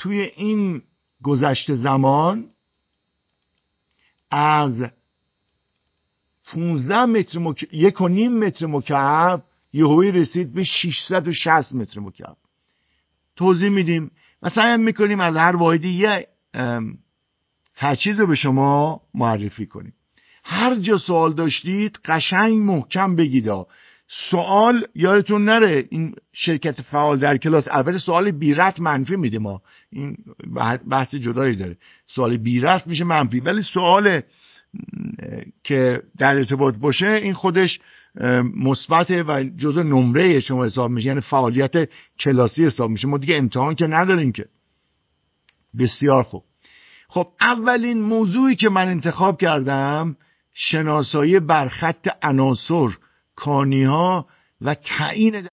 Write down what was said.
توی این گذشته زمان از 15 متر مکعب 1.5 متر مکعب یهویی رسید به 660 متر مکعب. توضیح میدیم، مثلا میکنیم از هر واحدی یه تجهیز رو به شما معرفی کنیم. هر جا سوال داشتید قشنگ محکم بگید. سوال یادتون نره، این شرکت فعال در کلاس اول سوال بی رفع منفی میده، ما این بحث جدایی داره، سوال بی رفع میشه منفی، ولی سوال که در ارتباط باشه این خودش مثبت و جزء نمره شما حساب میشه، یعنی فعالیت کلاسی حساب میشه. ما دیگه امتحان که نداریم که. بسیار خوب. خب اولین موضوعی که من انتخاب کردم شناسایی برخط عناصر، کانی‌ها و تعیین